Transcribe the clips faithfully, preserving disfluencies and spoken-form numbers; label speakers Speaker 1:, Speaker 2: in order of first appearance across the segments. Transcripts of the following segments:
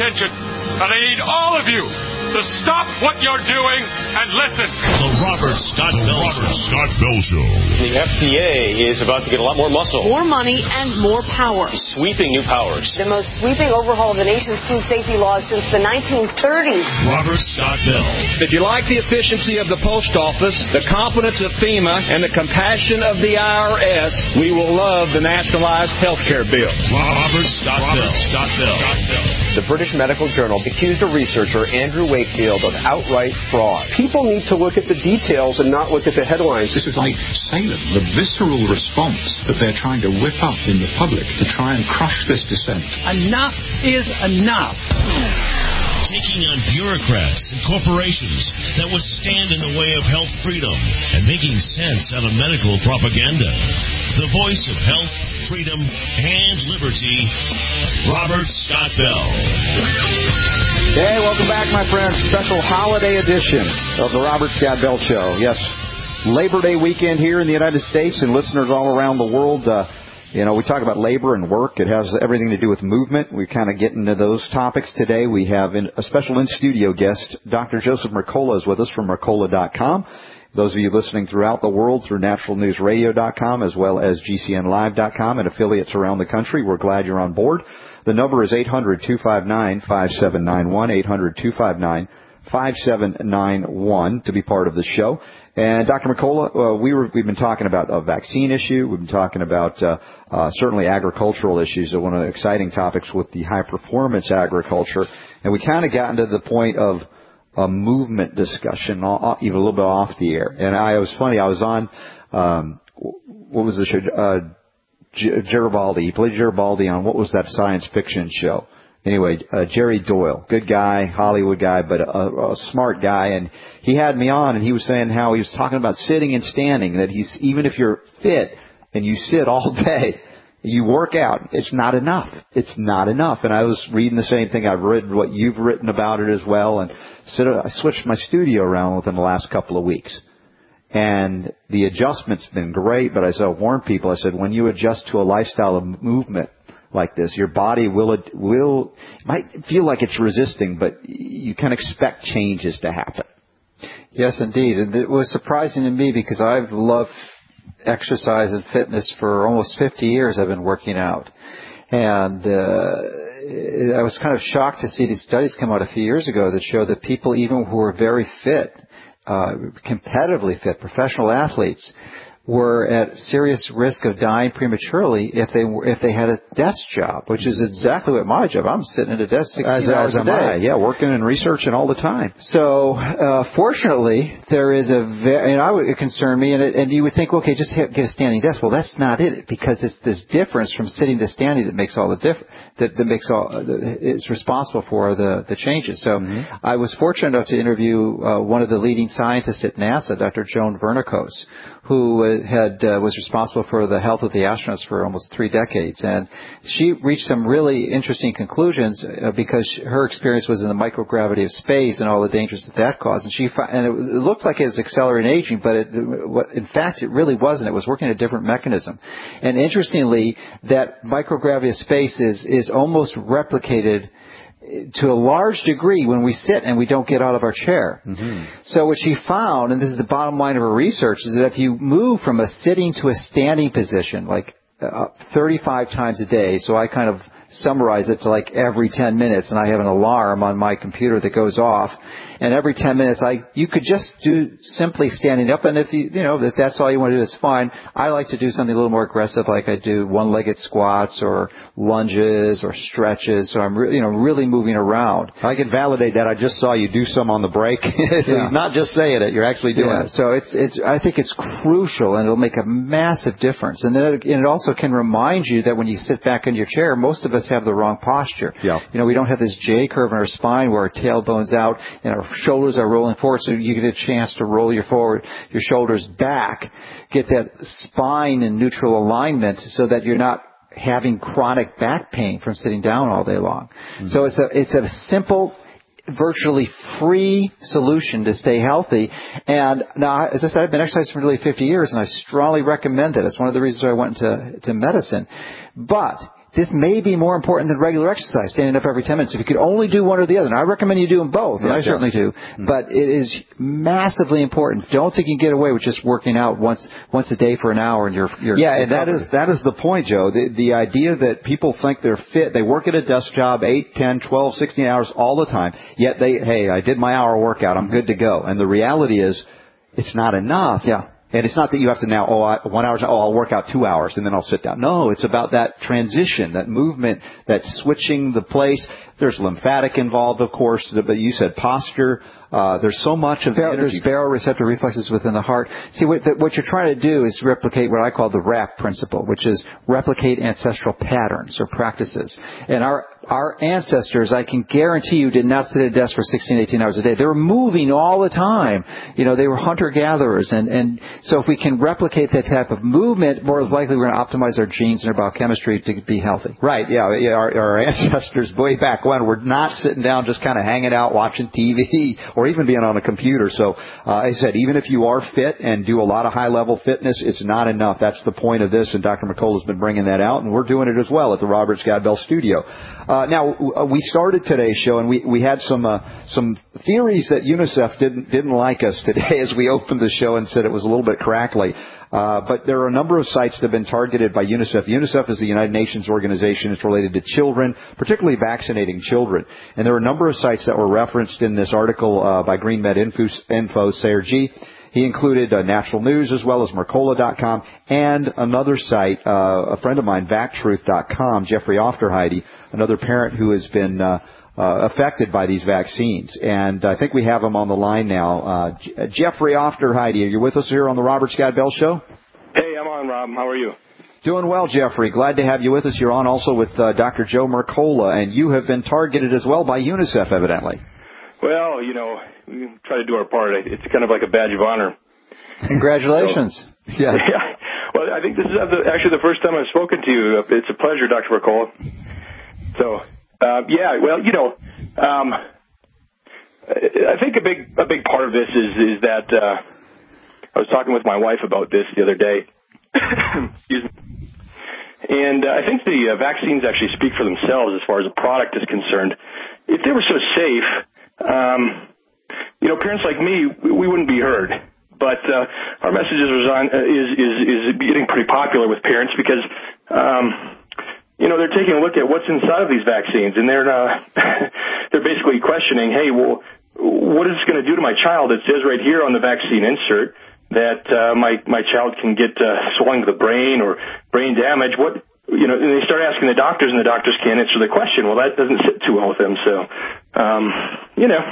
Speaker 1: attention. And I need all of you to stop what you're doing and listen.
Speaker 2: The Robert Scott Bell, Robert Scott Bell Show.
Speaker 3: The F D A is about to get a lot more muscle.
Speaker 4: More money and more power.
Speaker 3: Sweeping new powers.
Speaker 4: The most sweeping overhaul of the nation's food safety laws since the nineteen thirties.
Speaker 2: Robert Scott Bell.
Speaker 5: If you like the efficiency of the post office, the competence of FEMA, and the compassion of the I R S, we will love the nationalized health care bill.
Speaker 2: Robert Scott Bell. Robert Scott Bell.
Speaker 6: The British Medical Journal accused a researcher, Andrew Wakefield, of outright fraud.
Speaker 7: People need to look at the details and not look at the headlines.
Speaker 8: This is like Salem, the visceral response that they're trying to whip up in the public to try and crush this dissent.
Speaker 5: Enough is enough.
Speaker 2: Taking on bureaucrats and corporations that would stand in the way of health freedom and making sense out of medical propaganda. The voice of health, freedom, and liberty, Robert Scott Bell.
Speaker 9: Hey, welcome back, my friends. Special holiday edition of the Robert Scott Bell Show. Yes, Labor Day weekend here in the United States and listeners all around the world. Uh, You know, we talk about labor and work. It has everything to do with movement. We kind of get into those topics today. We have in, a special in-studio guest. Doctor Joseph Mercola is with us from Mercola dot com. Those of you listening throughout the world through Natural News Radio dot com as well as G C N Live dot com and affiliates around the country, we're glad you're on board. The number is eight hundred, two five nine, five seven nine one, eight hundred, two five nine, five seven nine one to be part of the show. And Doctor Mercola, uh, we were, we've been talking about a vaccine issue. We've been talking about uh, uh, certainly agricultural issues, one of the exciting topics with the high-performance agriculture. And we kind of gotten to the point of a movement discussion, even a little bit off the air. And I, it was funny, I was on, um, what was the show? Uh, Garibaldi. He played Garibaldi on, what was that science fiction show? Anyway, uh, Jerry Doyle, good guy, Hollywood guy, but a, a smart guy, and he had me on, and he was saying how he was talking about sitting and standing, that he's, even if you're fit and you sit all day, you work out, it's not enough. It's not enough. And I was reading the same thing. I've read what you've written about it as well, and so I switched my studio around within the last couple of weeks. And the adjustment's been great, but as I warned people, I said, when you adjust to a lifestyle of movement like this, your body will, will, might feel like it's resisting, but you can expect changes to happen.
Speaker 10: Yes, indeed. And it was surprising to me because I've loved exercise and fitness for almost fifty years. I've been working out. And uh, I was kind of shocked to see these studies come out a few years ago that show that people even who were very fit, uh, competitively fit, professional athletes, were at serious risk of dying prematurely if they were, if they had a desk job, which is exactly what my job. I'm sitting at a desk sixteen hours a day.
Speaker 9: Yeah, working and researching all the time.
Speaker 10: So, uh, fortunately, there is a very, and I would, it concerned me, and, it, and you would think, okay, just get a standing desk. Well, that's not it, because it's this difference from sitting to standing that makes all the diff, that, that makes all, uh, it's responsible for the, the changes. So, mm-hmm. I was fortunate enough to interview, uh, one of the leading scientists at NASA, Doctor Joan Vernikos, who uh, had uh, was responsible for the health of the astronauts for almost three decades, and she reached some really interesting conclusions uh, because her experience was in the microgravity of space and all the dangers that that caused. And she found, and it looked like it was accelerating aging, but it, in fact, it really wasn't. It was working a different mechanism. And interestingly, that microgravity of space is is almost replicated to a large degree when we sit and we don't get out of our chair. Mm-hmm. So what she found, and this is the bottom line of her research, is that if you move from a sitting to a standing position, like uh, thirty-five times a day, so I kind of summarize it to like every ten minutes, and I have an alarm on my computer that goes off, and every ten minutes, I you could just do simply standing up, and if you you know if that's all you want to do, it's fine. I like to do something a little more aggressive, like I do one-legged squats or lunges or stretches. So I'm re- you know really moving around.
Speaker 9: I can validate that. I just saw you do some on the break. So yeah. He's not just saying it; you're actually doing
Speaker 10: yeah,
Speaker 9: it.
Speaker 10: So it's it's I think it's crucial, and it'll make a massive difference. And then it, and it also can remind you that when you sit back in your chair, most of us have the wrong posture.
Speaker 9: Yeah.
Speaker 10: You know, we don't have this J curve in our spine where our tailbone's out and our shoulders are rolling forward, so you get a chance to roll your forward, your shoulders back, get that spine in neutral alignment so that you're not having chronic back pain from sitting down all day long. Mm-hmm. So it's a it's a simple, virtually free solution to stay healthy. And now, as I said, I've been exercising for nearly fifty years, and I strongly recommend it. It's one of the reasons I went into to medicine. But this may be more important than regular exercise, standing up every ten minutes. If you could only do one or the other, and I recommend you do them both, and
Speaker 9: yeah,
Speaker 10: I certainly do, mm-hmm. but it is massively important. Don't think you can get away with just working out once once a day for an hour and you're, you're
Speaker 9: Yeah,
Speaker 10: you're
Speaker 9: and that is, that is the point, Joe. The, the idea that people think they're fit, they work at a desk job eight, ten, twelve, sixteen hours all the time, yet they, hey, I did my hour workout, I'm good to go. And the reality is, it's not enough.
Speaker 10: Yeah.
Speaker 9: And it's not that you have to now, oh, I, one hour, oh, I'll work out two hours and then I'll sit down. No, it's about that transition, that movement, that switching the place. There's lymphatic involved, of course, but you said posture. Uh, there's so much of the energy.
Speaker 10: There's baroreceptor reflexes within the heart. See, what, the, what you're trying to do is replicate what I call the RAP principle, which is replicate ancestral patterns or practices. And our our ancestors, I can guarantee you, did not sit at a desk for sixteen, eighteen hours a day. They were moving all the time. You know, they were hunter-gatherers. And, and so if we can replicate that type of movement, more likely we're going to optimize our genes and our biochemistry to be healthy.
Speaker 9: Right, yeah. yeah our, our ancestors way back when were not sitting down just kind of hanging out watching T V or even being on a computer. So, uh, I said, even if you are fit and do a lot of high-level fitness, it's not enough. That's the point of this, and Doctor McCullough's been bringing that out, and we're doing it as well at the Robert Scott Bell Studio. Uh, now, we started today's show, and we, we had some uh, some theories that UNICEF didn't didn't like us today as we opened the show and said it was a little bit crackly. Uh, but there are a number of sites that have been targeted by UNICEF. UNICEF is the United Nations organization. It's related to children, particularly vaccinating children. And there are a number of sites that were referenced in this article uh, by Green Med Info, Info Sergi. He included uh, Natural News as well as Mercola dot com and another site, uh, a friend of mine, Vac Truth dot com, Jeffrey Ofterheide, another parent who has been uh, uh, affected by these vaccines. And I think we have him on the line now. Uh, J- Jeffrey Ofterheide, are you with us here on the Robert Scott Bell Show?
Speaker 11: Hey, I'm on, Rob. How are you?
Speaker 9: Doing well, Jeffrey. Glad to have you with us. You're on also with uh, Doctor Joe Mercola, and you have been targeted as well by UNICEF, evidently.
Speaker 11: Well, you know, we try to do our part. It's kind of like a badge of honor.
Speaker 10: Congratulations.
Speaker 11: So, yeah. yeah. Well, I think this is actually the first time I've spoken to you. It's a pleasure, Doctor Mercola. So, uh, yeah, well, you know, um, I think a big a big part of this is, is that uh, I was talking with my wife about this the other day. Excuse me. And uh, I think the uh, vaccines actually speak for themselves as far as the product is concerned. If they were so safe, um, you know, parents like me, we wouldn't be heard. But uh, our message is, on, uh, is is is getting pretty popular with parents because, um, you know, they're taking a look at what's inside of these vaccines, and they're uh, they're basically questioning, hey, well, what is this going to do to my child? It says right here on the vaccine insert that uh, my my child can get uh, swelling to the brain or brain damage. What you know, and they start asking the doctors, and the doctors can't answer the question. Well, that doesn't sit too well with them. So, um, you know,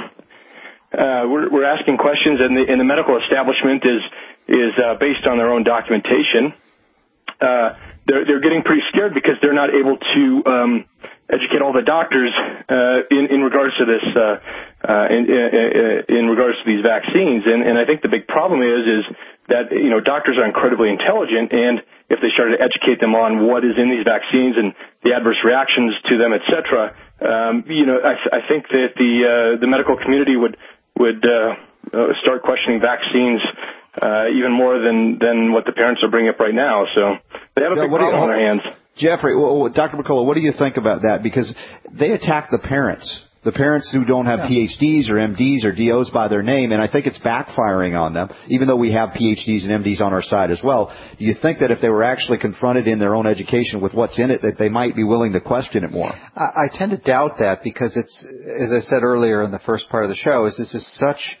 Speaker 11: uh, we're we're asking questions, and the and the medical establishment is is uh, based on their own documentation. Uh, they're they're getting pretty scared because they're not able to um, educate all the doctors uh, in in regards to this uh, uh, in, in in regards to these vaccines. And and I think the big problem is is that you know doctors are incredibly intelligent, and if they started to educate them on what is in these vaccines and the adverse reactions to them, et cetera, um, you know, I, I think that the uh, the medical community would would uh, uh, start questioning vaccines uh, even more than than what the parents are bringing up right now. So they have a big problem on their hands.
Speaker 9: Jeffrey, well, Doctor McCullough, what do you think about that? Because they attack the parents. The parents who don't have yeah. P H Ds or M Ds or D Os by their name, and I think it's backfiring on them, even though we have P H Ds and M Ds on our side as well. Do you think that if they were actually confronted in their own education with what's in it, that they might be willing to question it more?
Speaker 10: I, I tend to doubt that because it's, as I said earlier in the first part of the show, is this is such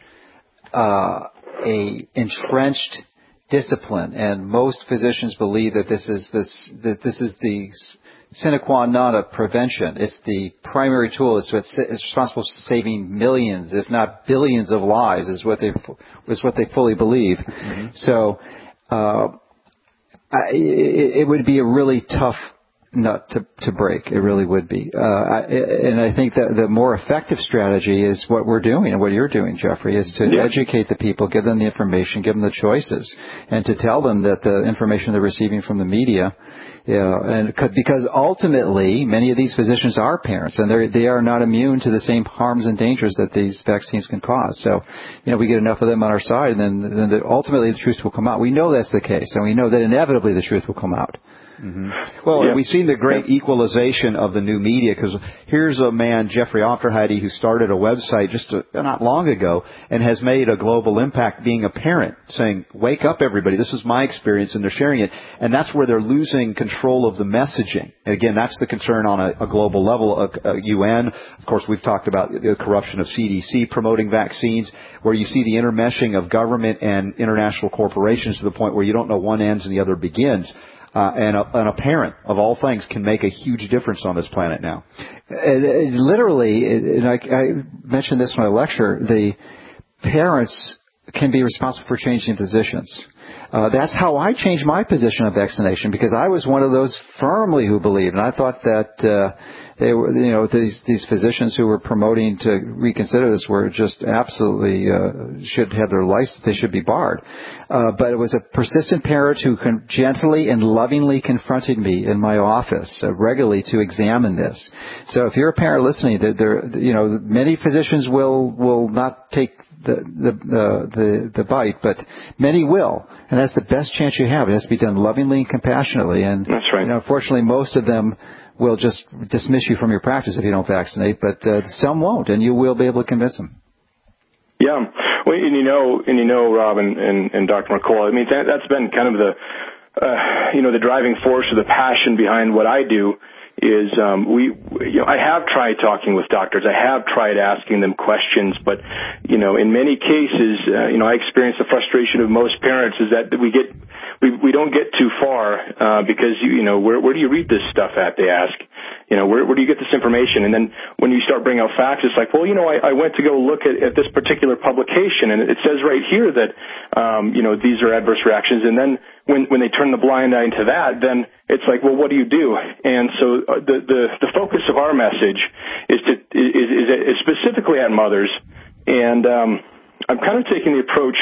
Speaker 10: uh, a entrenched discipline, and most physicians believe that this is this that this is the sine qua non of prevention. It's the primary tool. It's, it's, it's responsible for saving millions, if not billions, of lives. Is what they is what they fully believe. Mm-hmm. So, uh, I, it, it would be a really tough nut to, to break. It really would be. Uh, I, and I think that the more effective strategy is what we're doing and what you're doing, Jeffrey, is to yeah. educate the people, give them the information, give them the choices, and to tell them that the information they're receiving from the media, yeah, and because ultimately many of these physicians are parents, and they they are not immune to the same harms and dangers that these vaccines can cause. So, you know, we get enough of them on our side, and then, then the, ultimately the truth will come out. We know that's the case, and we know that inevitably the truth will come out.
Speaker 9: Mm-hmm. Well, yeah. We've seen the great equalization of the new media, because here's a man, Jeffrey Aufderheide, who started a website just a, not long ago and has made a global impact being a parent, saying, wake up, everybody, this is my experience, and they're sharing it. And that's where they're losing control of the messaging. And again, that's the concern on a, a global level, a, a U N. Of course, we've talked about the corruption of C D C promoting vaccines, where you see the intermeshing of government and international corporations to the point where you don't know one ends and the other begins. Uh, and, a, and a parent, of all things, can make a huge difference on this planet now.
Speaker 10: And, and literally, and I, I mentioned this in my lecture, the parents can be responsible for changing positions. Uh, that's how I changed my position on vaccination, because I was one of those firmly who believed, and I thought that uh, they were, you know, these these physicians who were promoting to reconsider this were just absolutely uh, should have their license. They should be barred. Uh, but it was a persistent parent who con- gently and lovingly confronted me in my office uh, regularly to examine this. So if you're a parent listening, there, there you know, many physicians will will not take the the the the, the bite, but many will, and that's the best chance you have. It has to be done lovingly and compassionately. And
Speaker 11: that's right.
Speaker 10: You know, unfortunately, most of them will just dismiss you from your practice if you don't vaccinate, but uh, some won't, and you will be able to convince them.
Speaker 11: Yeah, well, and you know, and you know, Rob and, and, and Doctor McCullough, I mean, that, that's been kind of the, uh, you know, the driving force or the passion behind what I do. Is um, we, you know, I have tried talking with doctors. I have tried asking them questions, but you know, in many cases, uh, you know, I experience the frustration of most parents is that we get, we we don't get too far uh, because you, you know, where where do you read this stuff at? They ask, you know, where where do you get this information? And then when you start bringing out facts, it's like, well, you know, I, I went to go look at, at this particular publication, and it says right here that, um, you know, these are adverse reactions, and then when when they turn the blind eye to that, then it's like, well, what do you do? And so uh, the, the the focus of our message is to is, is, is specifically at mothers, and um, I'm kind of taking the approach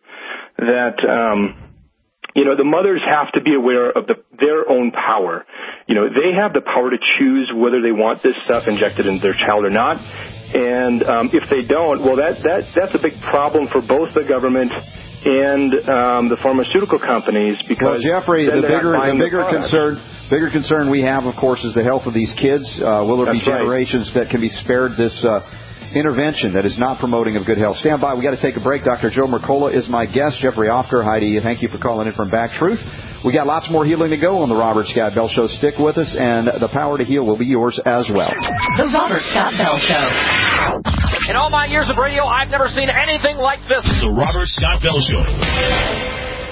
Speaker 11: that um, you know, the mothers have to be aware of the, their own power. You know, they have the power to choose whether they want this stuff injected into their child or not. And um, if they don't, well, that that that's a big problem for both the government and um, the pharmaceutical companies, because
Speaker 9: well, Jeffrey, the bigger the bigger the concern bigger concern we have, of course, is the health of these kids. Uh, will there That's be generations right. that can be spared this uh, intervention that is not promoting of good health? Stand by. We got to take a break. Doctor Joe Mercola is my guest. Jeffrey Aufderheide, thank you for calling in from Back Truth. We got lots more healing to go on the Robert Scott Bell Show. Stick with us, and the power to heal will be yours as well.
Speaker 12: The Robert Scott Bell Show.
Speaker 13: In all my years of radio, I've never seen anything like this.
Speaker 2: The Robert Scott Bell Show.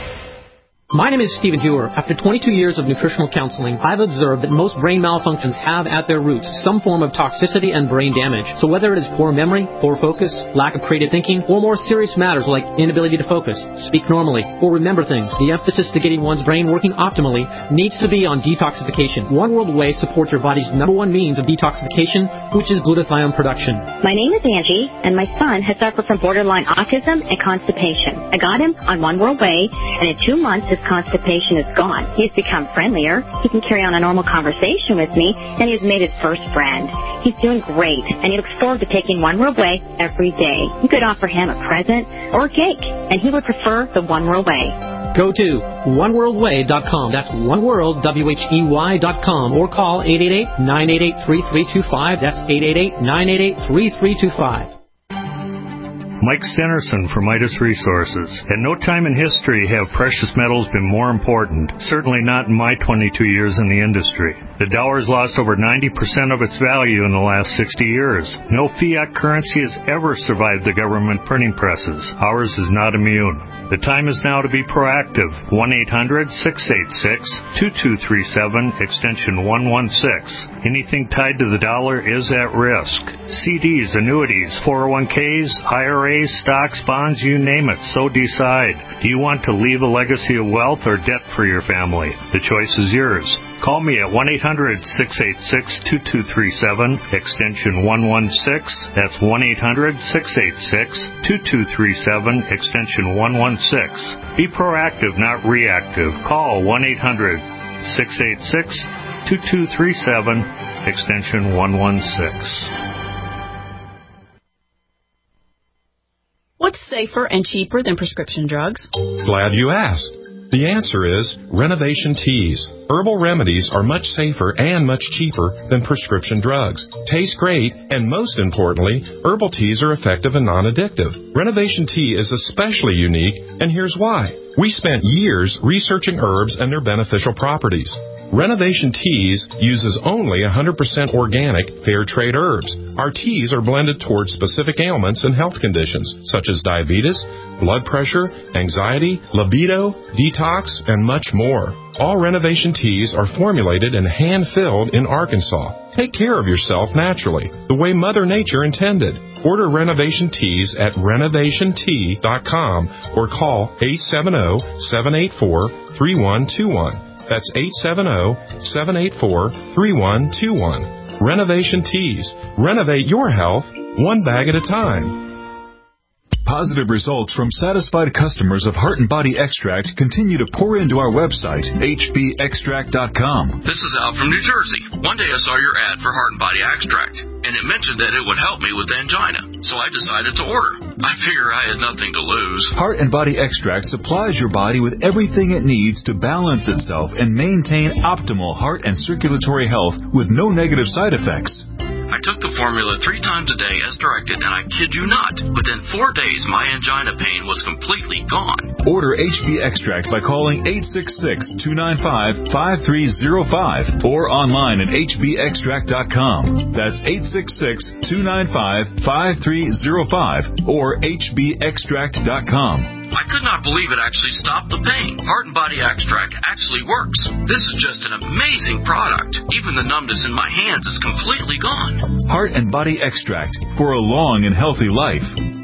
Speaker 14: My name is Stephen Hewer. After twenty-two years of nutritional counseling, I've observed that most brain malfunctions have at their roots some form of toxicity and brain damage. So whether it is poor memory, poor focus, lack of creative thinking, or more serious matters like inability to focus, speak normally, or remember things, the emphasis to getting one's brain working optimally needs to be on detoxification. One World Away supports your body's number one means of detoxification, which is glutathione production.
Speaker 15: My name is Angie, and my son has suffered from borderline autism and constipation. I got him on One World Way, and in two months his constipation is gone. He's become friendlier. He can carry on a normal conversation with me, and he's made his first friend. He's doing great, and he looks forward to taking One World Way every day. You could offer him a present or a cake, and he would prefer the One World Way.
Speaker 14: Go to one world way dot com. That's one world, W H E Y dot com, or call eight eight eight, nine eight eight, three three two five. That's eight eight eight, nine eight eight, three three two five.
Speaker 16: Mike Stenerson from Midas Resources. At no time in history have precious metals been more important, certainly not in my twenty-two years in the industry. The dollar has lost over ninety percent of its value in the last sixty years. No fiat currency has ever survived the government printing presses. Ours is not immune. The time is now to be proactive. one eight hundred, six eight six, two two three seven, extension one one six. Anything tied to the dollar is at risk. C Ds, annuities, four oh one Ks, I R As, stocks, bonds, you name it, so decide. Do you want to leave a legacy of wealth or debt for your family? The choice is yours. Call me at one eight hundred, six eight six, two two three seven, extension one one six. That's one eight hundred, six eight six, two two three seven, extension one one six. Be proactive, not reactive. Call one eight hundred, six eight six, two two three seven, extension one one six.
Speaker 17: What's safer and cheaper than prescription drugs?
Speaker 18: Glad you asked.
Speaker 17: The answer is Renovation Teas. Herbal remedies are much safer and much cheaper than prescription drugs. Taste great, and most importantly, herbal teas are effective and non-addictive. Renovation Tea is especially unique, and here's why. We spent years researching herbs and their beneficial properties. Renovation Teas uses only one hundred percent organic, fair trade herbs. Our teas are blended towards specific ailments and health conditions, such as diabetes, blood pressure, anxiety, libido, detox, and much more. All Renovation Teas are formulated and hand-filled in Arkansas. Take care of yourself naturally, the way Mother Nature intended. Order Renovation Teas at renovation tea dot com or call eight seven zero, seven eight four, three one two one. That's eight seven zero, seven eight four, three one two one. Renovation Teas. Renovate your health one bag at a time.
Speaker 18: Positive results from satisfied customers of Heart and Body Extract continue to pour into our website, h b extract dot com.
Speaker 19: This is Al from New Jersey. One day I saw your ad for Heart and Body Extract, and it mentioned that it would help me with angina, so I decided to order. I figure I had nothing to lose.
Speaker 18: Heart and Body Extract supplies your body with everything it needs to balance itself and maintain optimal heart and circulatory health with no negative side effects.
Speaker 19: I took the formula three times a day as directed, and I kid you not, within four days my angina pain was completely gone.
Speaker 18: Order H B Extract by calling eight six six, two nine five, five three zero five or online at h b extract dot com. That's eight six six, two nine five, five three zero five or h b extract dot com.
Speaker 19: I could not believe it actually stopped the pain. Heart and Body Extract actually works. This is just an amazing product. Even the numbness in my hands is completely gone.
Speaker 18: Heart and Body Extract for a long and healthy life.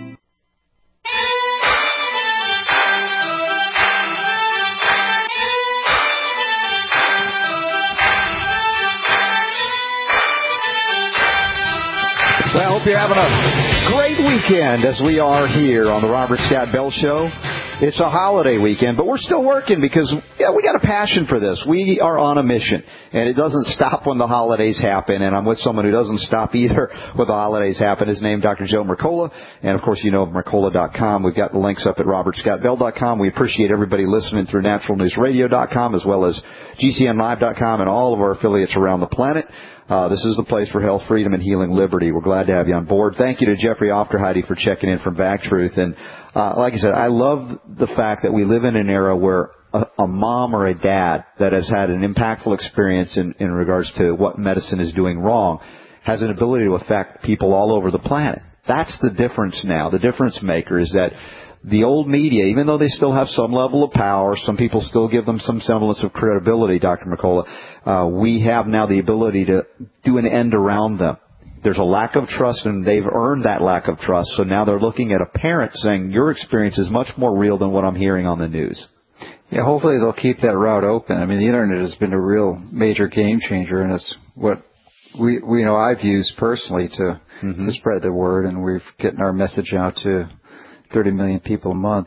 Speaker 9: Well, I hope you're having a great weekend as we are here on the Robert Scott Bell Show. It's a holiday weekend, but we're still working because yeah, we got a passion for this. We are on a mission, and it doesn't stop when the holidays happen, and I'm with someone who doesn't stop either when the holidays happen. His name, Doctor Joe Mercola, and, of course, you know Mercola dot com. We've got the links up at robert scott bell dot com. We appreciate everybody listening through natural news radio dot com as well as g c n live dot com and all of our affiliates around the planet. Uh, this is the place for health, freedom, and healing liberty. We're glad to have you on board. Thank you to Jeffrey Ofterheide for checking in from Vac Truth. And uh, like I said, I love the fact that we live in an era where a, a mom or a dad that has had an impactful experience in, in regards to what medicine is doing wrong has an ability to affect people all over the planet. That's the difference now. The difference maker is that the old media, even though they still have some level of power, some people still give them some semblance of credibility, Doctor Mercola, uh, we have now the ability to do an end around them. There's a lack of trust, and they've earned that lack of trust. So now they're looking at a parent saying, your experience is much more real than what I'm hearing on the news.
Speaker 10: Yeah, hopefully they'll keep that route open. I mean, the Internet has been a real major game changer, and it's what we, we know I've used personally to, mm-hmm. to spread the word, and we're getting our message out to thirty million people a month.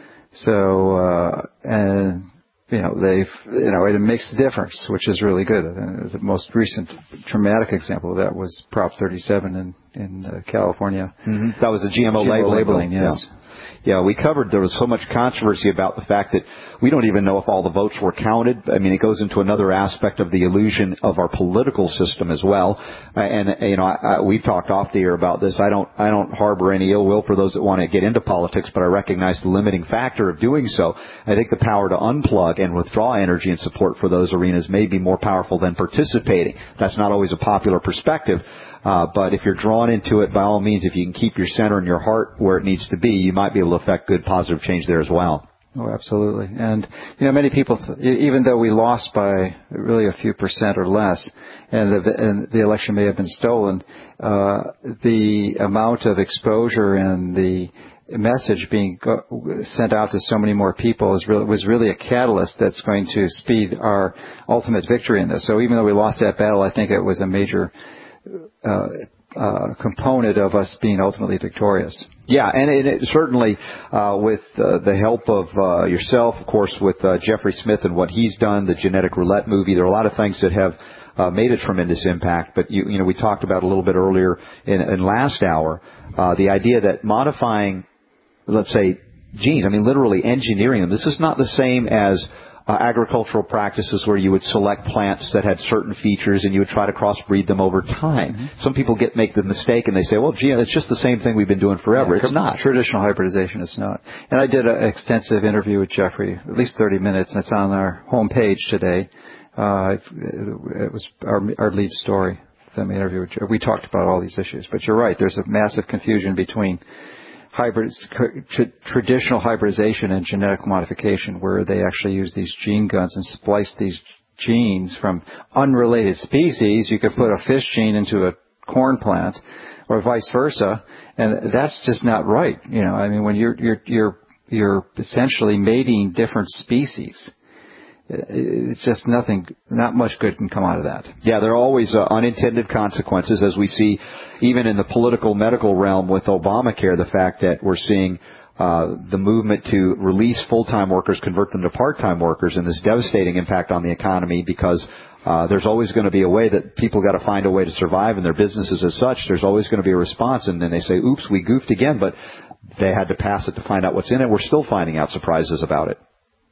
Speaker 10: So, uh, and, you know, they've, you know, it makes a difference, which is really good. Uh, the most recent traumatic example of that was Prop thirty-seven in, in uh, California.
Speaker 9: Mm-hmm. That was the G M O, G M O labeling,
Speaker 10: labeling yes.
Speaker 9: Yeah. Yeah, we covered, there was so much controversy about the fact that we don't even know if all the votes were counted. I mean, it goes into another aspect of the illusion of our political system as well. Uh, and, you know, I, I, we've talked off the air about this. I don't, I don't harbor any ill will for those that want to get into politics, but I recognize the limiting factor of doing so. I think the power to unplug and withdraw energy and support for those arenas may be more powerful than participating. That's not always a popular perspective. Uh, but if you're drawn into it, by all means, if you can keep your center and your heart where it needs to be, you might be able to affect good, positive change there as well.
Speaker 10: Oh, absolutely. And, you know, many people, th- even though we lost by really a few percent or less, and the, and the election may have been stolen, uh, the amount of exposure and the message being go- sent out to so many more people is really, was really a catalyst that's going to speed our ultimate victory in this. So even though we lost that battle, I think it was a major Uh, uh, component of us being ultimately victorious.
Speaker 9: Yeah, and it, it certainly, uh, with uh, the help of uh, yourself, of course, with uh, Jeffrey Smith and what he's done, the Genetic Roulette movie, there are a lot of things that have uh, made a tremendous impact. But, you, you know, we talked about a little bit earlier in, in last hour, uh, the idea that modifying, let's say, genes. I mean, literally engineering them. This is not the same as uh, agricultural practices where you would select plants that had certain features and you would try to crossbreed them over time. Mm-hmm. Some people get make the mistake and they say, well, gee, it's just the same thing we've been doing forever.
Speaker 10: Yeah,
Speaker 9: it's not.
Speaker 10: Traditional hybridization is not. And I did an extensive interview with Jeffrey, at least thirty minutes, and it's on our homepage today. Uh, it was our, our lead story. From the interview. We talked about all these issues, but you're right. There's a massive confusion between hybrid, tra- traditional hybridization and genetic modification, where they actually use these gene guns and splice these genes from unrelated species. You could put a fish gene into a corn plant, or vice versa, and that's just not right. You know, I mean, when you're you're you're you're essentially mating different species. It's just nothing, not much good can come out of that.
Speaker 9: Yeah, there are always uh, unintended consequences, as we see even in the political medical realm with Obamacare, the fact that we're seeing uh, the movement to release full-time workers, convert them to part-time workers, and this devastating impact on the economy because uh, there's always going to be a way that people got to find a way to survive in their businesses as such. There's always going to be a response, and then they say, oops, we goofed again, but they had to pass it to find out what's in it. We're still finding out surprises about it.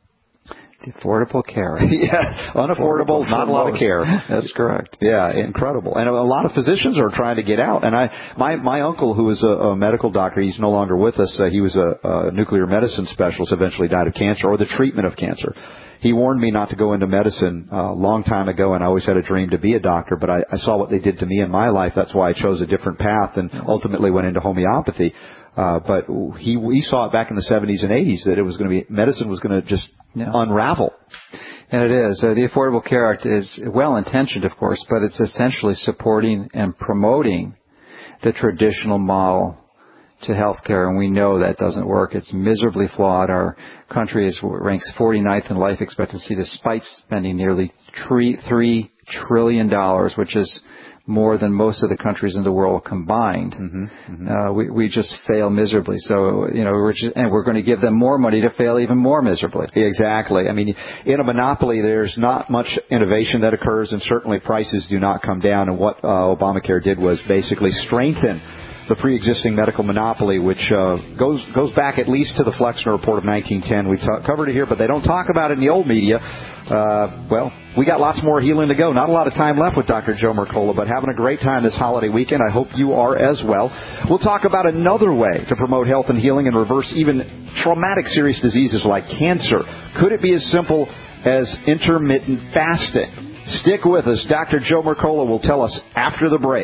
Speaker 10: The Affordable Care.
Speaker 9: Yeah, unaffordable, not a lot of care.
Speaker 10: That's correct.
Speaker 9: Yeah, incredible. And a lot of physicians are trying to get out. And I, my, my uncle, who was a, a medical doctor, he's no longer with us. Uh, he was a, a nuclear medicine specialist, eventually died of cancer, or the treatment of cancer. He warned me not to go into medicine a uh, long time ago, and I always had a dream to be a doctor, but I, I saw what they did to me in my life. That's why I chose a different path and ultimately went into homeopathy. Uh, but he, he saw it back in the seventies and eighties that it was going to be, medicine was going to just yeah. unravel.
Speaker 10: And it is. Uh, the Affordable Care Act is well-intentioned, of course, but it's essentially supporting and promoting the traditional model to health care, and we know that doesn't work. It's miserably flawed. Our country is ranks forty-ninth in life expectancy despite spending nearly three trillion dollars, which is more than most of the countries in the world combined. Mm-hmm, mm-hmm. Uh, we, we just fail miserably. So, you know, we're just, and we're going to give them more money to fail even more miserably.
Speaker 9: Exactly. I mean, in a monopoly, there's not much innovation that occurs, and certainly prices do not come down. And what uh, Obamacare did was basically strengthen the pre-existing medical monopoly, which uh, goes goes back at least to the Flexner Report of nineteen ten. We've ta- covered it here, but they don't talk about it in the old media. Uh, well, we got lots more healing to go. Not a lot of time left with Doctor Joe Mercola, but having a great time this holiday weekend. I hope you are as well. We'll talk about another way to promote health and healing and reverse even traumatic serious diseases like cancer. Could it be as simple as intermittent fasting? Stick with us. Doctor Joe Mercola will tell us after the break.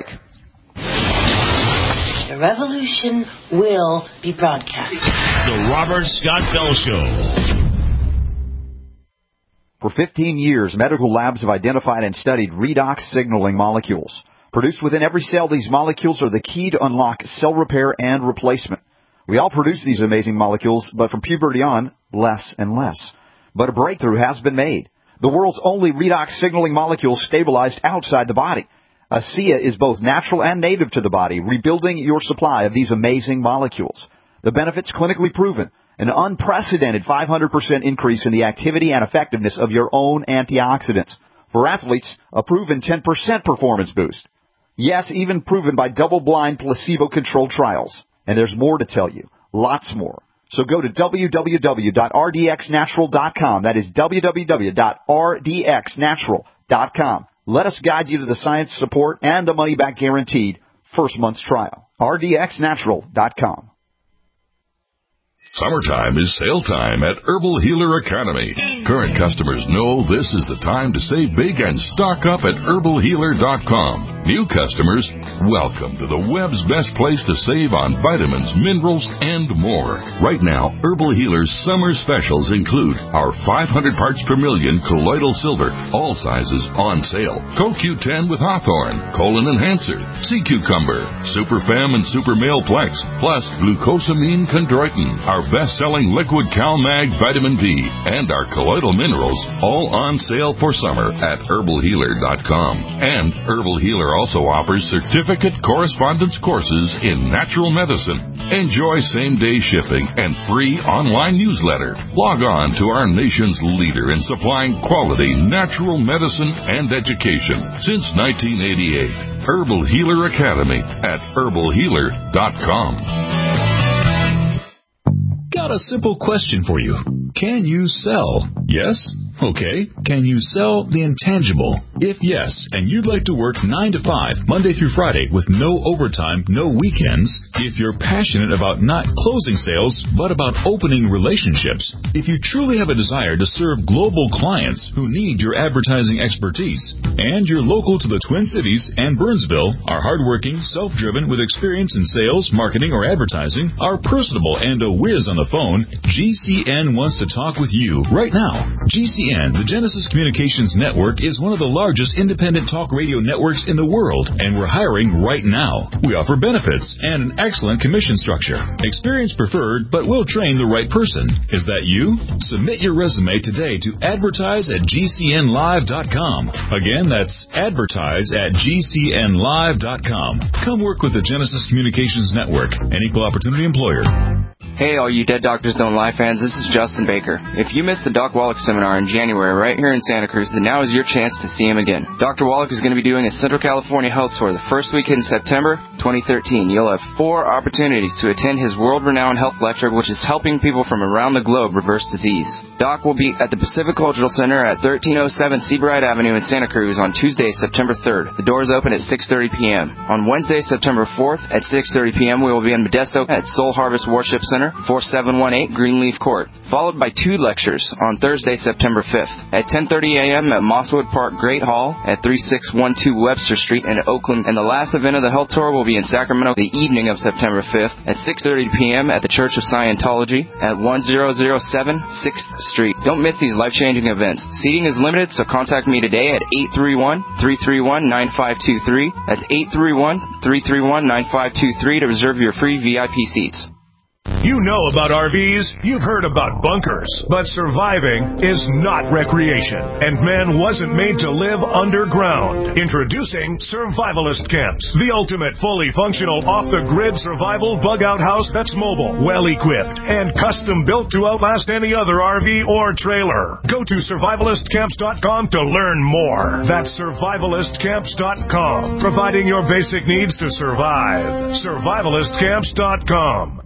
Speaker 12: The revolution will be broadcast.
Speaker 2: The Robert Scott Bell Show.
Speaker 9: For fifteen years, medical labs have identified and studied redox signaling molecules. Produced within every cell, these molecules are the key to unlock cell repair and replacement. We all produce these amazing molecules, but from puberty on, less and less. But a breakthrough has been made. The world's only redox signaling molecule stabilized outside the body. ASEA is both natural and native to the body, rebuilding your supply of these amazing molecules. The benefits clinically proven. An unprecedented five hundred percent increase in the activity and effectiveness of your own antioxidants. For athletes, a proven ten percent performance boost. Yes, even proven by double-blind placebo-controlled trials. And there's more to tell you. Lots more. So go to w w w dot r d x natural dot com. That is w w w dot r d x natural dot com. Let us guide you to the science support and the money-back guaranteed first month's trial. r d x natural dot com.
Speaker 20: Summertime is sale time at Herbal Healer Academy. Current customers know this is the time to save big and stock up at herbal healer dot com. New customers, welcome to the web's best place to save on vitamins, minerals, and more. Right now, Herbal Healer's summer specials include our five hundred parts per million colloidal silver, all sizes on sale, Co Q ten with Hawthorne, Colon Enhancer, Sea Cucumber, Super Fem and Super Male Plex, plus Glucosamine Chondroitin, our best-selling liquid CalMag Vitamin B, and our colloidal minerals, all on sale for summer at herbal healer dot com. And Herbal Healer also offers certificate correspondence courses in natural medicine. Enjoy same-day shipping and free online newsletter. Log on to our nation's leader in supplying quality natural medicine and education since nineteen eighty-eight. Herbal Healer Academy at herbal healer dot com.
Speaker 21: Go
Speaker 18: got a simple question for you. Can you sell? Yes? Okay. Can you sell the intangible? If yes, and you'd like to work nine to five, Monday through Friday, with no overtime, no weekends, if you're passionate about not closing sales, but about opening relationships, if you truly have a desire to serve global clients who need your advertising expertise, and you're local to the Twin Cities and Burnsville, are hardworking, self-driven, with experience in sales, marketing, or advertising, are personable and a whiz on the phone, G C N wants to talk with you right now. G C N, the Genesis Communications Network, is one of the largest independent talk radio networks in the world, and we're hiring right now. We offer benefits and an excellent commission structure. Experience preferred, but we'll train the right person. Is that you? Submit your resume today to advertise at G C N live dot com. Again, that's advertise at G C N live dot com. Come work with the Genesis Communications Network, an equal opportunity employer.
Speaker 21: Hey, all you Dead Doctors Don't Lie fans, this is Justin Baker. If you missed the Doc Wallach seminar in January right here in Santa Cruz, then now is your chance to see him again. Doctor Wallach is going to be doing a Central California health tour the first weekend in September twenty thirteen. You'll have four opportunities to attend his world-renowned health lecture, which is helping people from around the globe reverse disease. Doc will be at the Pacific Cultural Center at thirteen oh seven Seabright Avenue in Santa Cruz on Tuesday, September third. The doors open at six thirty p.m. On Wednesday, September fourth at six thirty p.m. we will be in Modesto at Soul Harvest Worship Center, forty-seven eighteen Greenleaf Court, followed by two lectures on Thursday, September fifth at ten thirty a.m. at Mosswood Park Great Hall at thirty-six twelve Webster Street in Oakland. And the last event of the health tour will be in Sacramento the evening of September fifth at six thirty p.m. at the Church of Scientology at ten oh seven sixth Street. Don't miss these life-changing events. Seating is limited, so contact me today at eight three one, three three one, nine five two three. That's eight three one, three three one, nine five two three to reserve your free V I P seats.
Speaker 22: You know about R Vs, you've heard about bunkers, but surviving is not recreation, and man wasn't made to live underground. Introducing Survivalist Camps, the ultimate fully functional off-the-grid survival bug-out house that's mobile, well-equipped, and custom-built to outlast any other R V or trailer. Go to survivalist camps dot com to learn more. That's survivalist camps dot com, providing your basic needs to survive. survivalist camps dot com.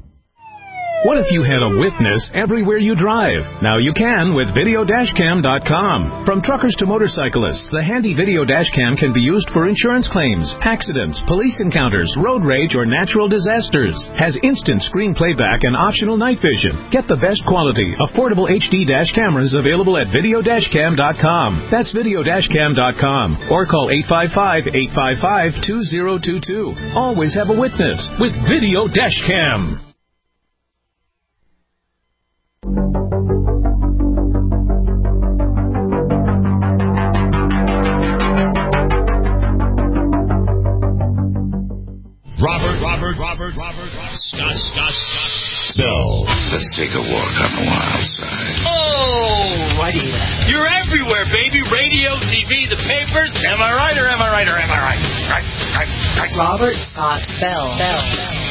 Speaker 23: What if you had a witness everywhere you drive? Now you can with video dash cam dot com. From truckers to motorcyclists, the handy video dash cam can be used for insurance claims, accidents, police encounters, road rage, or natural disasters. Has instant screen playback and optional night vision. Get the best quality, affordable H D dash cameras available at video dash cam dot com. That's video dash cam dot com. Or call eight five five, eight five five, two zero two two. Always have a witness with Video Dash Cam.
Speaker 2: Robert, Robert, Robert, Robert, Scott, Scott, Scott, Bell.
Speaker 24: Let's take a walk on the wild side.
Speaker 13: Oh, righty. You're everywhere, baby. Radio, T V, the papers. Am I right or am I right or am I right? Right, right, right.
Speaker 12: Robert Scott Bell. Bell.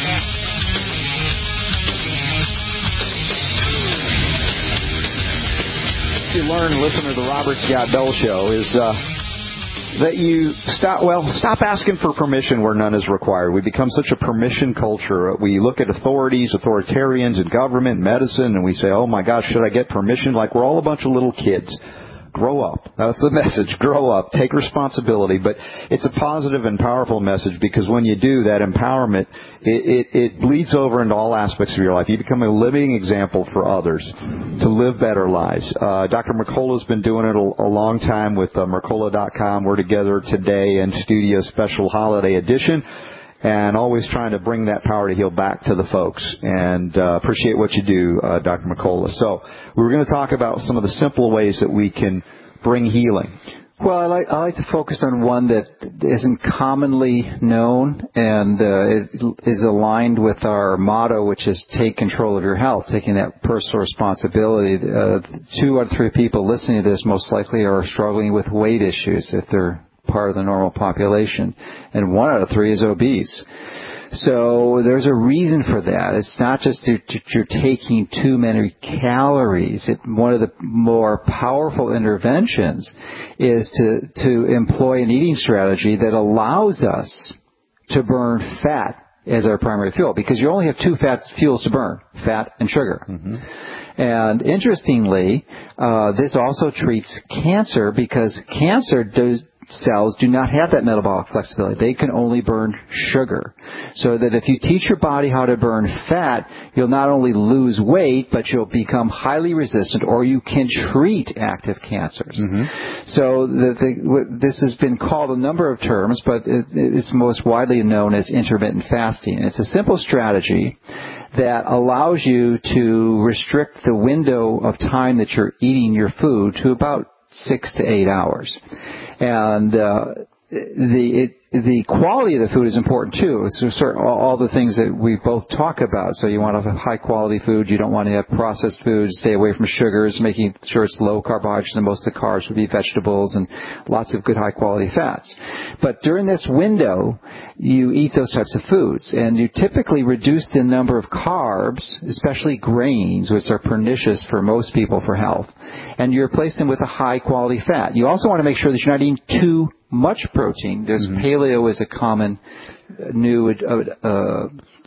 Speaker 9: You learn, listening to the Robert Scott Bell Show, is uh, that you stop, well, stop asking for permission where none is required. We become such a permission culture. We look at authorities, authoritarians in government, medicine, and we say, oh my gosh, should I get permission? Like we're all a bunch of little kids. Grow up. That's the message. Grow up. Take responsibility. But it's a positive and powerful message because when you do that empowerment, it, it, it bleeds over into all aspects of your life. You become a living example for others to live better lives. Uh, Doctor Mercola's been doing it a, a long time with uh, Mercola dot com. We're together today in studio special holiday edition. And always trying to bring that power to heal back to the folks. And uh, appreciate what you do, uh, Doctor Mercola. So we were going to talk about some of the simple ways that we can bring healing.
Speaker 10: Well, I like, I like to focus on one that isn't commonly known and uh, it is aligned with our motto, which is take control of your health, taking that personal responsibility. Uh, two out of three people listening to this most likely are struggling with weight issues if they're part of the normal population, and one out of three is obese. So there's a reason for that. It's not just that you're taking too many calories. It, one of the more powerful interventions is to, to employ an eating strategy that allows us to burn fat as our primary fuel, because you only have two fat fuels to burn, fat and sugar.
Speaker 9: Mm-hmm.
Speaker 10: And interestingly, uh, this also treats cancer, because cancer does, cells do not have that metabolic flexibility. They can only burn sugar. So that if you teach your body how to burn fat, you'll not only lose weight, but you'll become highly resistant, or you can treat active cancers.
Speaker 9: Mm-hmm.
Speaker 10: So the, the, this has been called a number of terms, but it, it's most widely known as intermittent fasting. It's a simple strategy that allows you to restrict the window of time that you're eating your food to about six to eight hours. And uh, the it, the quality of the food is important too. So sort of all the things that we both talk about. So you want to have high quality food. You don't want to have processed foods. Stay away from sugars, making sure it's low carbohydrates, and most of the carbs would be vegetables and lots of good high quality fats. But during this window, you eat those types of foods, and you typically reduce the number of carbs, especially grains, which are pernicious for most people for health, and you replace them with a high quality fat. You also want to make sure that you're not eating too much protein. There's mm-hmm. paleo is a common uh, new uh, uh,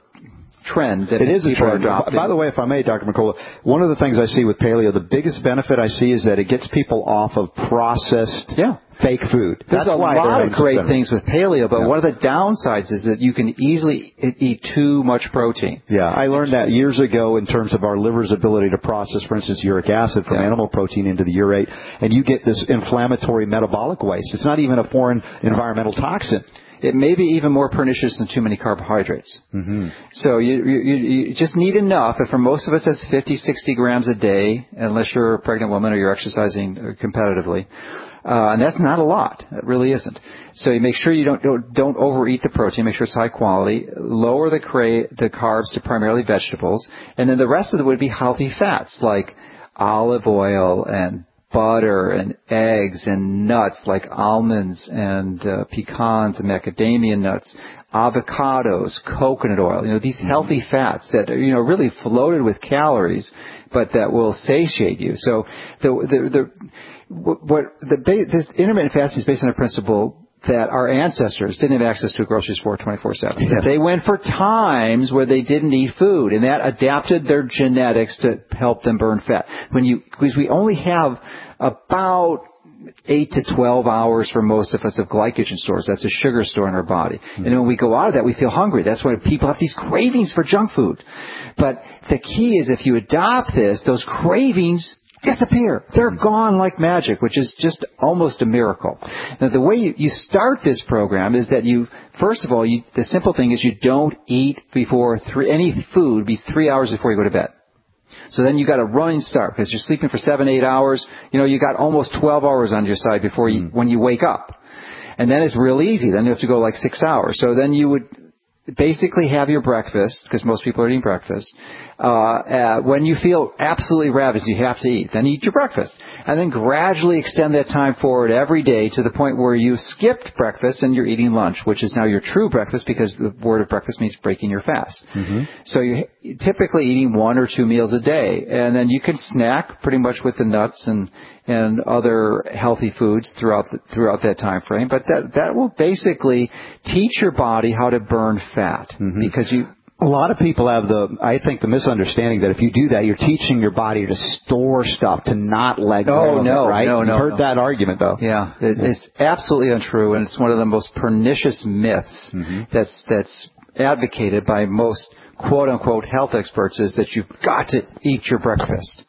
Speaker 10: trend that
Speaker 9: it is a trend.
Speaker 10: By
Speaker 9: the way, if I may, Doctor McCullough, one of the things I see with paleo, the biggest benefit I see is that it gets people off of processed
Speaker 10: yeah.
Speaker 9: fake food.
Speaker 10: There's
Speaker 9: That's
Speaker 10: a
Speaker 9: why
Speaker 10: lot of great things with paleo, but
Speaker 9: yeah.
Speaker 10: one of the downsides is that you can easily eat too much protein.
Speaker 9: Yeah, I learned that years ago in terms of our liver's ability to process, for instance, uric acid from yeah. animal protein into the urate, and you get this inflammatory metabolic waste. It's not even a foreign environmental toxin.
Speaker 10: It may be even more pernicious than too many carbohydrates.
Speaker 9: Mm-hmm.
Speaker 10: So you, you, you just need enough, and for most of us that's fifty, sixty grams a day, unless you're a pregnant woman or you're exercising competitively. Uh, and that's not a lot. It really isn't. So you make sure you don't, don't, don't overeat the protein. Make sure it's high quality. Lower the, cra- the carbs to primarily vegetables. And then the rest of it would be healthy fats like olive oil and butter and eggs and nuts like almonds and uh, pecans and macadamia nuts, avocados, coconut oil. You know, these healthy fats that are, you know, really floated with calories, but that will satiate you. So the the the what the this intermittent fasting is based on a principle that our ancestors didn't have access to a grocery store twenty-four seven. Yeah. They went for times where they didn't eat food, and that adapted their genetics to help them burn fat. When you, because we only have about eight to twelve hours for most of us of glycogen stores. That's a sugar store in our body. Mm-hmm. And when we go out of that, we feel hungry. That's why people have these cravings for junk food. But the key is if you adopt this, those cravings disappear. They're gone like magic, which is just almost a miracle. Now, the way you, you start this program is that you, first of all, you, the simple thing is you don't eat before three, any food be three hours before you go to bed. So then you got a running start because you're sleeping for seven, eight hours. You know, you got almost twelve hours on your side before you, when you wake up. And then it's real easy. Then you have to go like six hours. So then you would basically have your breakfast, because most people are eating breakfast. Uh, uh, when you feel absolutely ravenous, you have to eat. Then eat your breakfast. And then gradually extend that time forward every day to the point where you skipped breakfast and you're eating lunch, which is now your true breakfast, because the word of breakfast means breaking your fast.
Speaker 9: Mm-hmm.
Speaker 10: So you're typically eating one or two meals a day. And then you can snack pretty much with the nuts and and other healthy foods throughout the, throughout that time frame. But that that will basically teach your body how to burn fat,
Speaker 9: mm-hmm.
Speaker 10: because you.
Speaker 9: A lot of people have the, I think, the misunderstanding that if you do that, you're teaching your body to store stuff, to not let go
Speaker 10: oh,
Speaker 9: of
Speaker 10: no,
Speaker 9: it, right?
Speaker 10: No, no,
Speaker 9: You've heard
Speaker 10: no.
Speaker 9: that argument, though.
Speaker 10: Yeah, it, it's absolutely untrue, and it's one of the most pernicious myths
Speaker 9: mm-hmm.
Speaker 10: that's that's advocated by most quote-unquote health experts, is that you've got to eat your breakfast.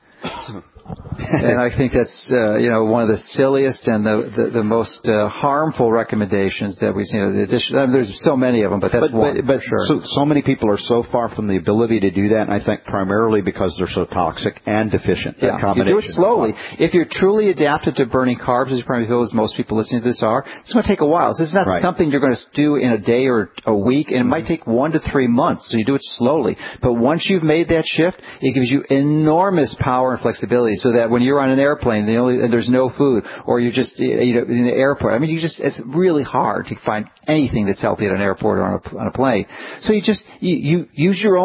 Speaker 10: And I think that's, uh, you know, one of the silliest and the the, the most uh, harmful recommendations that we've seen. You know, the addition, I mean, there's so many of them, but that's
Speaker 9: but,
Speaker 10: one.
Speaker 9: But, but
Speaker 10: sure.
Speaker 9: so, so many people are so far from the ability to do that, and I think primarily because they're so toxic and deficient.
Speaker 10: Yeah, you do it slowly. If you're truly adapted to burning carbs, as you probably feel, as most people listening to this are, it's going to take a while. This is not
Speaker 9: right.
Speaker 10: something you're going to do in a day or a week, and it might take one to three months, so you do it slowly. But once you've made that shift, it gives you enormous power and flexibility, so that when you're on an airplane, the only, and there's no food, or you're just, you know, in the airport. I mean, you just, it's really hard to find anything that's healthy at an airport or on a, on a plane. So you just, you, you use your own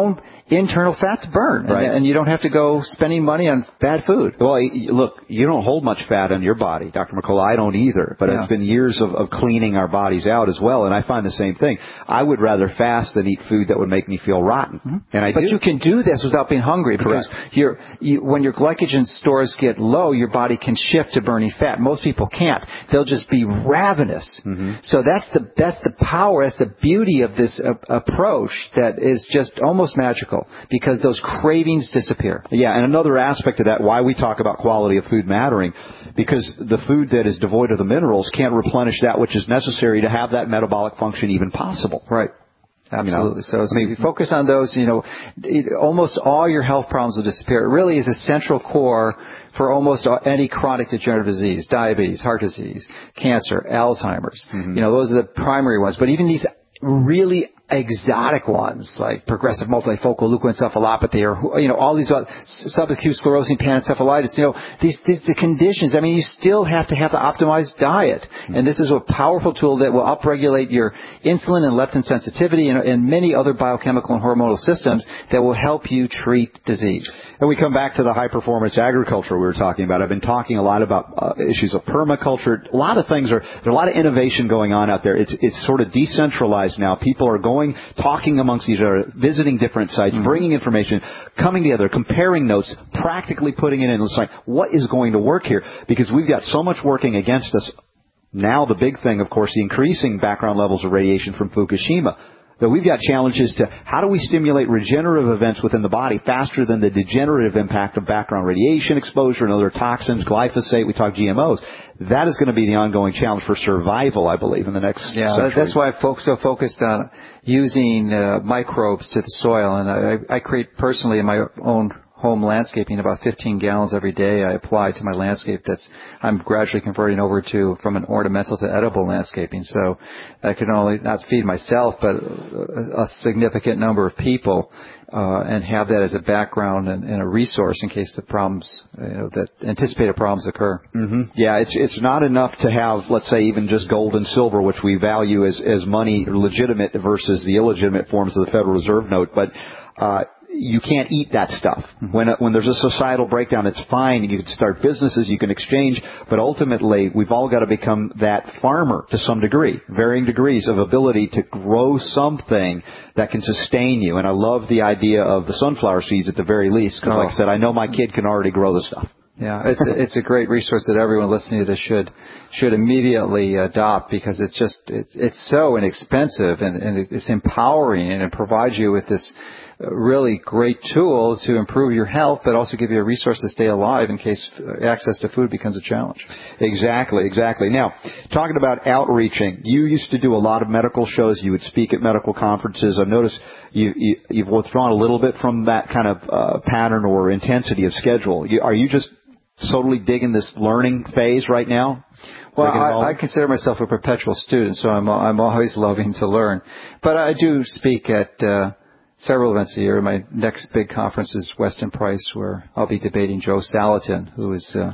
Speaker 10: internal fats burn,
Speaker 9: Right.
Speaker 10: and, and you don't have to go spending money on bad food.
Speaker 9: Well, look, you don't hold much fat in your body, Doctor McCullough. I don't either, but
Speaker 10: Yeah.
Speaker 9: it's been years of, of cleaning our bodies out as well, and I find the same thing. I would rather fast than eat food that would make me feel rotten, mm-hmm. and I
Speaker 10: But
Speaker 9: do.
Speaker 10: you can do this without being hungry, because you're, you, when your glycogen stores get low, your body can shift to burning fat. Most people can't. They'll just be ravenous.
Speaker 9: Mm-hmm.
Speaker 10: So that's the that's the power, that's the beauty of this uh, approach that is just almost magical, because those cravings disappear.
Speaker 9: Yeah, and another aspect of that, why we talk about quality of food mattering, because the food that is devoid of the minerals can't replenish that which is necessary to have that metabolic function even possible.
Speaker 10: Right. Absolutely.
Speaker 9: You know?
Speaker 10: So, so I mean, if you focus on those, you know, it, almost all your health problems will disappear. It really is a central core for almost any chronic degenerative disease: diabetes, heart disease, cancer, Alzheimer's. Mm-hmm. You know, those are the primary ones. But even these really exotic ones like progressive multifocal leukoencephalopathy, or, you know, all these subacute sclerosing panencephalitis, you know, these, these the conditions, I mean, you still have to have the optimized diet. And this is a powerful tool that will upregulate your insulin and leptin sensitivity and, and many other biochemical and hormonal systems that will help you treat disease.
Speaker 9: And we come back to the high-performance agriculture we were talking about. I've been talking a lot about uh, issues of permaculture. A lot of things are, there's a lot of innovation going on out there. It's, it's sort of decentralized now. People are going, talking amongst each other, visiting different sites, mm-hmm. bringing information, coming together, comparing notes, practically putting it in. It's like, what is going to work here? Because we've got so much working against us. Now the big thing, of course, the increasing background levels of radiation from Fukushima. That we've got challenges to how do we stimulate regenerative events within the body faster than the degenerative impact of background radiation exposure and other toxins, glyphosate, we talk G M Os. That is going to be the ongoing challenge for survival, I believe, in the next
Speaker 10: Yeah,
Speaker 9: century.
Speaker 10: That's why I'm so focused on using uh, microbes to the soil. And I, I create personally in my own home landscaping about fifteen gallons every day I apply to my landscape. That's I'm gradually converting over to from an ornamental to edible landscaping. So I can only not feed myself, but a, a significant number of people, uh, and have that as a background and, and a resource in case the problems, you know, that anticipated problems occur.
Speaker 9: Mm-hmm. Yeah, it's it's not enough to have, let's say, even just gold and silver, which we value as as money legitimate versus the illegitimate forms of the Federal Reserve note, but uh you can't eat that stuff. When when there's a societal breakdown, it's fine. You can start businesses, you can exchange, but ultimately we've all got to become that farmer to some degree, varying degrees of ability to grow something that can sustain you. And I love the idea of the sunflower seeds at the very least, because, oh. like I said, I know my kid can already grow the stuff.
Speaker 10: Yeah, it's a, it's a great resource that everyone listening to this should should immediately adopt, because it's just it's, it's so inexpensive and, and it's empowering, and it provides you with this really great tool to improve your health, but also give you a resource to stay alive in case access to food becomes a challenge.
Speaker 9: Exactly, exactly. Now, talking about outreaching, you used to do a lot of medical shows. You would speak at medical conferences. I've noticed you, you, you've withdrawn a little bit from that kind of uh, pattern or intensity of schedule. You, are you just totally digging this learning phase right now?
Speaker 10: Well, I, I consider myself a perpetual student, so I'm I'm always loving to learn. But I do speak at uh, several events a year. My next big conference is Weston Price, where I'll be debating Joe Salatin, who is, uh,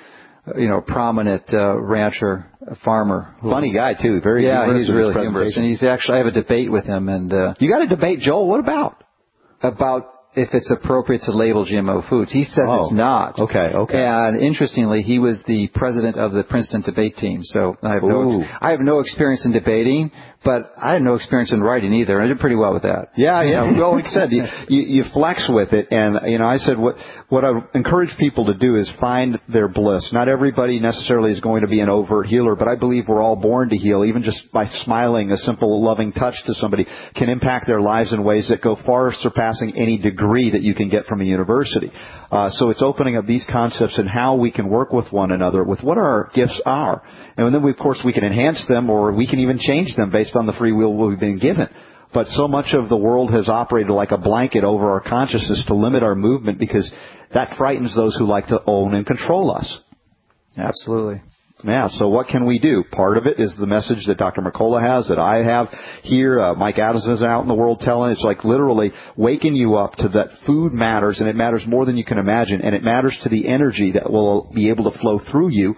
Speaker 10: you know, a prominent uh, rancher, a farmer.
Speaker 9: Funny guy too, very
Speaker 10: yeah,
Speaker 9: humorous.
Speaker 10: He's really humorous, and he's actually I have a debate with him. And uh,
Speaker 9: you got to debate Joel. What about?
Speaker 10: About if it's appropriate to label G M O foods. He says
Speaker 9: oh,
Speaker 10: it's not.
Speaker 9: Okay, okay.
Speaker 10: And interestingly, he was the president of the Princeton debate team. So I have no, I have no experience in debating, but I have no experience in writing either. I did pretty well with that.
Speaker 9: Yeah, yeah. Well, like I said, you, you, you flex with it, and you know, I said what what I encourage people to do is find their bliss. Not everybody necessarily is going to be an overt healer, but I believe we're all born to heal. Even just by smiling, a simple, loving touch to somebody can impact their lives in ways that go far surpassing any degree that you can get from a university. Uh, so it's opening up these concepts and how we can work with one another, with what our gifts are, and then we, of course we can enhance them, or we can even change them based on the free will we've been given. But so much of the world has operated like a blanket over our consciousness to limit our movement, because that frightens those who like to own and control us.
Speaker 10: Absolutely.
Speaker 9: Yeah, so what can we do? Part of it is the message that Doctor McCullough has, that I have here. Uh, Mike Adams is out in the world telling. It's like literally waking you up to that food matters, and it matters more than you can imagine, and it matters to the energy that will be able to flow through you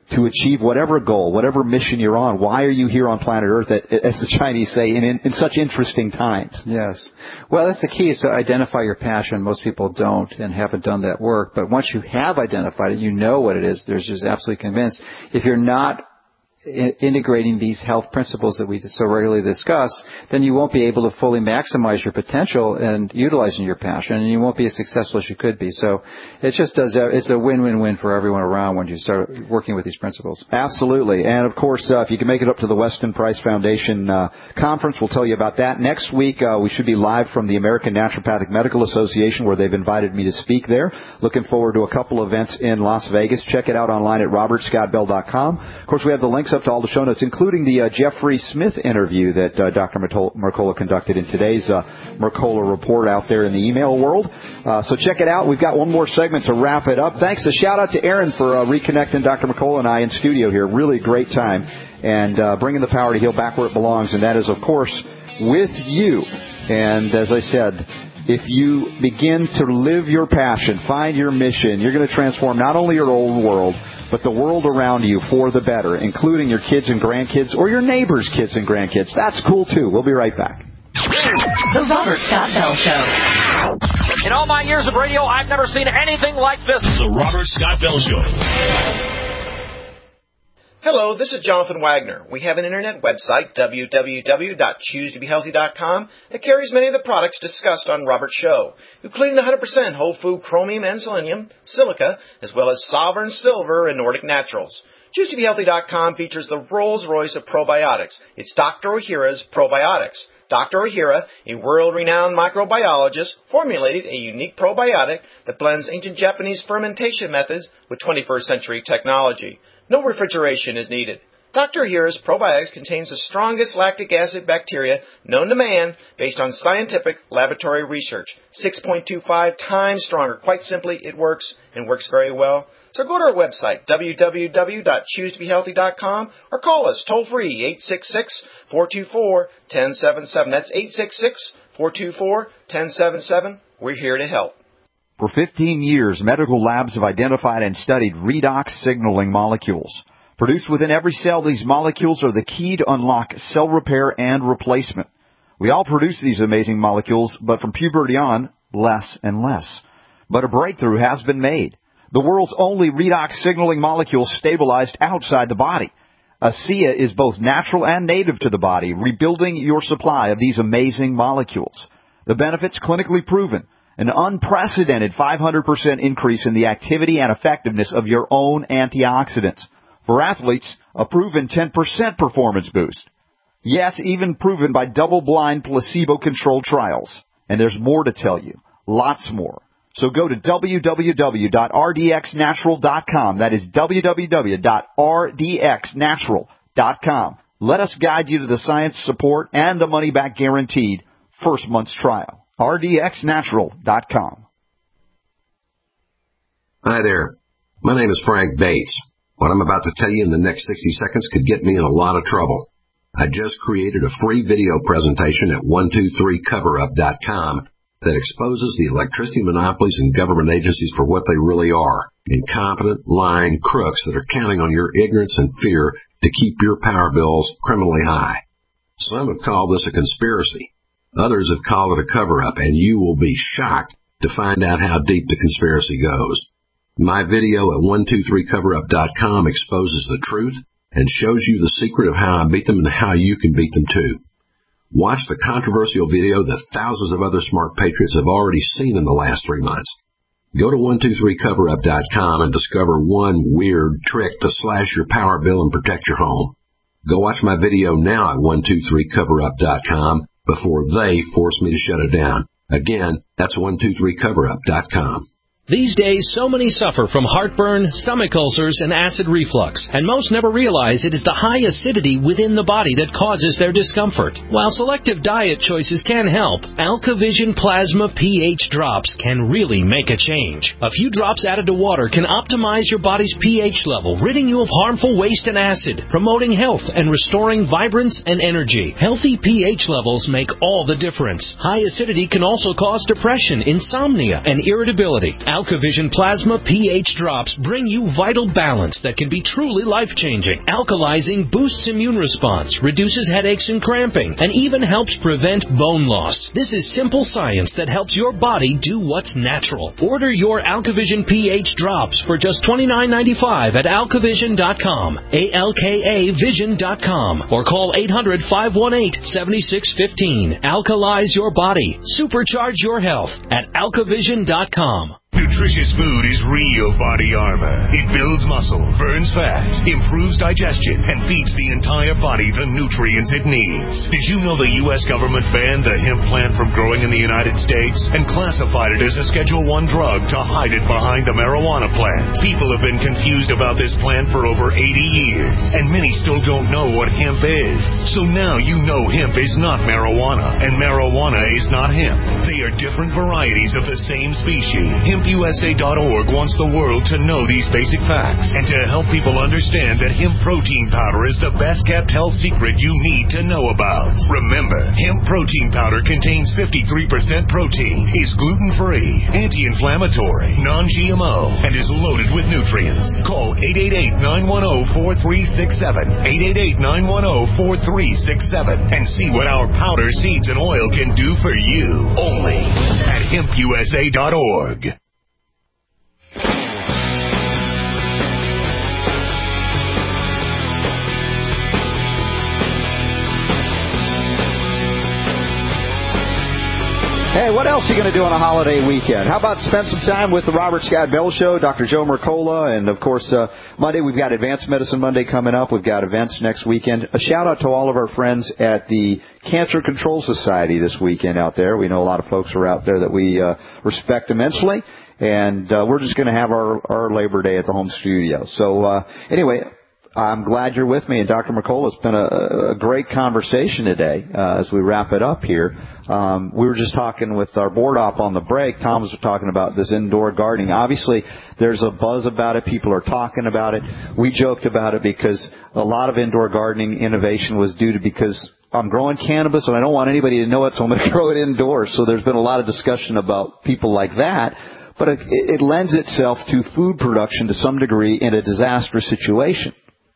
Speaker 9: to achieve whatever goal, whatever mission you're on. Why are you here on planet Earth, at, as the Chinese say, in, in, in such interesting times?
Speaker 10: Yes. Well, that's the key, is to identify your passion. Most people don't and haven't done that work. But once you have identified it, you know what it is. They're just absolutely convinced. If you're not integrating these health principles that we so regularly discuss, then you won't be able to fully maximize your potential and utilizing your passion, and you won't be as successful as you could be. So it just does, it's a win-win-win for everyone around when you start working with these principles.
Speaker 9: Absolutely. And of course, uh, if you can make it up to the Weston Price Foundation uh, conference, we'll tell you about that. Next week, uh, we should be live from the American Naturopathic Medical Association, where they've invited me to speak there. Looking forward to a couple events in Las Vegas. Check it out online at robert scott bell dot com. Of course, we have the links up to all the show notes, including the uh, Jeffrey Smith interview that uh, Doctor Mercola conducted in today's uh, Mercola Report out there in the email world. Uh, so check it out. We've got one more segment to wrap it up. Thanks. A shout out to Aaron for uh, reconnecting Doctor Mercola and I in studio here. Really great time. And uh, bringing the power to heal back where it belongs. And that is, of course, with you. And as I said, if you begin to live your passion, find your mission, you're going to transform not only your old world, but the world around you for the better, including your kids and grandkids or your neighbors' kids and grandkids. That's cool, too. We'll be right back.
Speaker 12: The Robert Scott Bell Show.
Speaker 1: In all my years of radio, I've never seen anything like this.
Speaker 2: The Robert Scott Bell Show.
Speaker 3: Hello, this is Jonathan Wagner. We have an internet website, w w w dot choose to be healthy dot com, that carries many of the products discussed on Robert's show, including one hundred percent whole food chromium and selenium, silica, as well as Sovereign Silver and Nordic Naturals. choose to be healthy dot com features the Rolls-Royce of probiotics. It's Doctor Ohhira's Probiotics. Doctor Ohhira, a world-renowned microbiologist, formulated a unique probiotic that blends ancient Japanese fermentation methods with twenty-first century technology. No refrigeration is needed. Doctor Ohhira's Probiotics contains the strongest lactic acid bacteria known to man based on scientific laboratory research. six point two five times stronger. Quite simply, it works and works very well. So go to our website, w w w dot choose to be healthy dot com, or call us toll-free, eight six six, four two four, one zero seven seven. That's eight six six, four two four, one zero seven seven. We're here to help.
Speaker 9: For fifteen years, medical labs have identified and studied redox signaling molecules. Produced within every cell, these molecules are the key to unlock cell repair and replacement. We all produce these amazing molecules, but from puberty on, less and less. But a breakthrough has been made. The world's only redox signaling molecule stabilized outside the body. ASEA is both natural and native to the body, rebuilding your supply of these amazing molecules. The benefits clinically proven. An unprecedented five hundred percent increase in the activity and effectiveness of your own antioxidants. For athletes, a proven ten percent performance boost. Yes, even proven by double-blind placebo-controlled trials. And there's more to tell you. Lots more. So go to w w w dot r d x natural dot com. That is w w w dot r d x natural dot com. Let us guide you to the science support and the money-back guaranteed first month's trial. r d x natural dot com.
Speaker 4: Hi there. My name is Frank Bates. What I'm about to tell you in the next sixty seconds could get me in a lot of trouble. I just created a free video presentation at one two three cover up dot com that exposes the electricity monopolies and government agencies for what they really are, incompetent, lying crooks that are counting on your ignorance and fear to keep your power bills criminally high. Some have called this a conspiracy. Others have called it a cover-up, and you will be shocked to find out how deep the conspiracy goes. My video at one two three cover up dot com exposes the truth and shows you the secret of how I beat them and how you can beat them too. Watch the controversial video that thousands of other smart patriots have already seen in the last three months. Go to one two three cover up dot com and discover one weird trick to slash your power bill and protect your home. Go watch my video now at one two three cover up dot com before they force me to shut it down. Again, that's one two three cover up dot com.
Speaker 6: These days, so many suffer from heartburn, stomach ulcers, and acid reflux, and most never realize it is the high acidity within the body that causes their discomfort. While selective diet choices can help, AlkaVision Plasma pH drops can really make a change. A few drops added to water can optimize your body's pH level, ridding you of harmful waste and acid, promoting health and restoring vibrance and energy. Healthy pH levels make all the difference. High acidity can also cause depression, insomnia, and irritability. AlkaVision Plasma pH drops bring you vital balance that can be truly life-changing. Alkalizing boosts immune response, reduces headaches and cramping, and even helps prevent bone loss. This is simple science that helps your body do what's natural. Order your AlkaVision pH drops for just twenty-nine ninety-five at alkavision dot com, A L K A vision dot com, or call eight hundred, five one eight, seven six one five. Alkalize your body. Supercharge your health at alkavision dot com.
Speaker 22: Nutritious food is real body armor. It builds muscle, burns fat, improves digestion, and feeds the entire body the nutrients it needs. Did you know the U S government banned the hemp plant from growing in the United States and classified it as a Schedule one drug to hide it behind the marijuana plant? People have been confused about this plant for over eighty years, and many still don't know what hemp is. So now you know hemp is not marijuana, and marijuana is not hemp. They are different varieties of the same species. Hemp U S A dot org wants the world to know these basic facts and to help people understand that hemp protein powder is the best kept health secret you need to know about. Remember, hemp protein powder contains fifty-three percent protein, is gluten-free, anti-inflammatory, non G M O, and is loaded with nutrients. Call eight eight eight, nine one zero, four three six seven, eight eight eight, nine one zero, four three six seven, and see what our powder, seeds, and oil can do for you. Only at hemp U S A dot org.
Speaker 9: Hey, what else are you going to do on a holiday weekend? How about spend some time with the Robert Scott Bell Show, Doctor Joe Mercola, and, of course, uh, Monday we've got Advanced Medicine Monday coming up. We've got events next weekend. A shout-out to all of our friends at the Cancer Control Society this weekend out there. We know a lot of folks are out there that we uh, respect immensely, and uh, we're just going to have our, our Labor Day at the home studio. So, uh, anyway, I'm glad you're with me, and Doctor Mercola, it's been a, a great conversation today uh, as we wrap it up here. Um, we were just talking with our board op on the break. Tom was talking about this indoor gardening. Obviously, there's a buzz about it. People are talking about it. We joked about it because a lot of indoor gardening innovation was due to because I'm growing cannabis and I don't want anybody to know it, so I'm going to grow it indoors. So there's been a lot of discussion about people like that. But it, it lends itself to food production to some degree in a disastrous situation.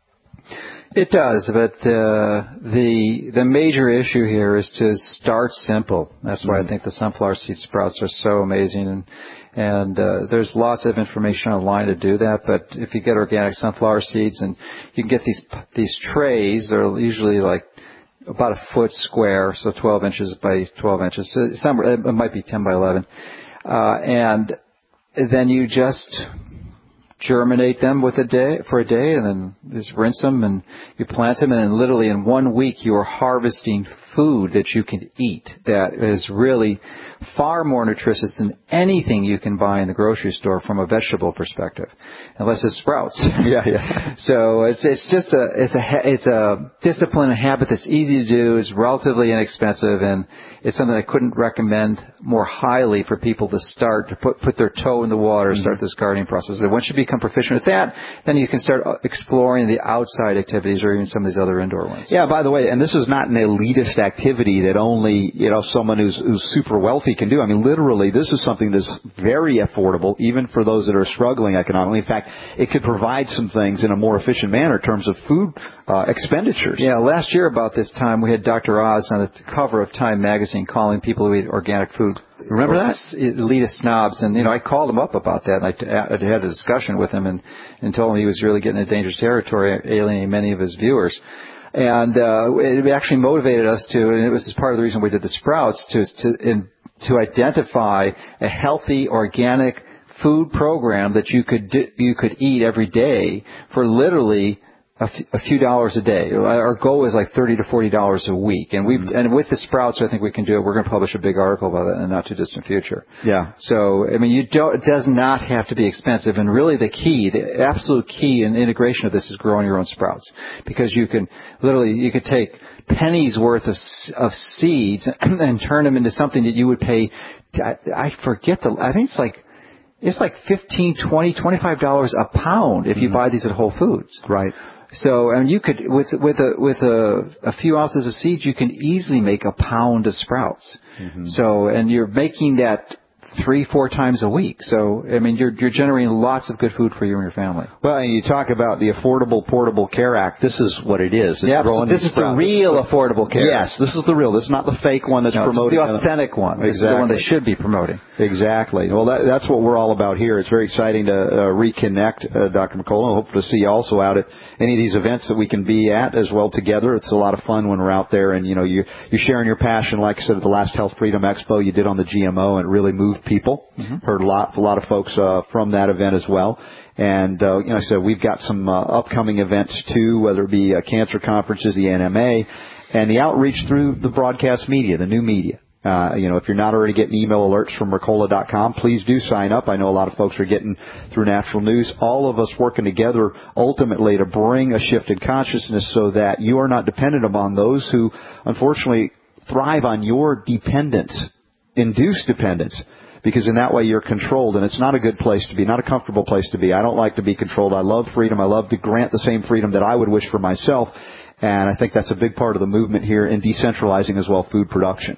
Speaker 10: It does, but uh, the the major issue here is to start simple. That's why I think the sunflower seed sprouts are so amazing, and and uh, there's lots of information online to do that. But if you get organic sunflower seeds, and you can get these these trays, they're usually like about a foot square, so twelve inches by twelve inches. So some it might be ten by eleven, uh, and then you just germinate them with a day for a day, and then just rinse them, and you plant them, and then literally in one week you are harvesting food that you can eat that is really far more nutritious than anything you can buy in the grocery store from a vegetable perspective, unless it's sprouts.
Speaker 9: Yeah, yeah.
Speaker 10: So it's it's just a it's a it's a discipline, a habit that's easy to do. It's relatively inexpensive, and it's something I couldn't recommend more highly for people to start to put put their toe in the water, mm-hmm. start this gardening process. And once you become proficient at that, then you can start exploring the outside activities or even some of these other indoor ones.
Speaker 9: Yeah. By the way, and this is not an elitist activity that only you know someone who's who's super wealthy can do. I mean, literally, this is something that's very affordable, even for those that are struggling economically. In fact, it could provide some things in a more efficient manner in terms of food uh, expenditures.
Speaker 10: Yeah, last year about this time, we had Doctor Oz on the cover of Time magazine calling people who eat organic food.
Speaker 9: Remember that?
Speaker 10: Elitist snobs. And, you know, I called him up about that, and I, t- I had a discussion with him and, and told him he was really getting into dangerous territory, alienating many of his viewers. And uh, it actually motivated us to, and it was part of the reason we did the sprouts, to to in, to identify a healthy organic food program that you could do, you could eat every day for literally a, f- a few dollars a day. Our goal is like thirty to forty dollars a week, and we mm-hmm. and with the sprouts, I think we can do it. We're going to publish a big article about that in the not too distant future.
Speaker 9: Yeah.
Speaker 10: So I mean, you don't. It does not have to be expensive, and really the key, the absolute key in integration of this is growing your own sprouts, because you can literally you could take pennies worth of of seeds and turn them into something that you would pay. I, I forget the. I think it's like. It's like fifteen, twenty, twenty-five dollars a pound if you mm-hmm. buy these at Whole Foods.
Speaker 9: Right.
Speaker 10: So, and you could, with with a with a, a few ounces of seeds, you can easily make a pound of sprouts. Mm-hmm. So, and you're making that three, four times a week. So, I mean, you're you're generating lots of good food for you and your family.
Speaker 9: Well, and you talk about the Affordable Portable Care Act. This is what it is. It's
Speaker 10: yeah, so this is the real Affordable Care
Speaker 9: Yes,
Speaker 10: Act.
Speaker 9: this is the real. This is not the fake one that's
Speaker 10: no,
Speaker 9: promoted.
Speaker 10: It's the authentic one.
Speaker 9: Exactly.
Speaker 10: This is the one they should be promoting.
Speaker 9: Exactly. Well, that, that's what we're all about here. It's very exciting to uh, reconnect, uh, Doctor McCullough. I hope to see you also out at any of these events that we can be at as well together. It's a lot of fun when we're out there, and you know, you you're sharing your passion. Like I said, at the last Health Freedom Expo you did on the G M O, and it really moved people. Mm-hmm. Heard a lot, a lot of folks uh, from that event as well. And uh, you know, I said we've got some uh, upcoming events too, whether it be uh, cancer conferences, the N M A, and the outreach through the broadcast media, the new media. Uh, you know, if you're not already getting email alerts from Mercola dot com, please do sign up. I know a lot of folks are getting through Natural News. All of us working together ultimately to bring a shifted consciousness so that you are not dependent upon those who, unfortunately, thrive on your dependence, induced dependence, because in that way you're controlled, and it's not a good place to be, not a comfortable place to be. I don't like to be controlled. I love freedom. I love to grant the same freedom that I would wish for myself, and I think that's a big part of the movement here in decentralizing as well food production.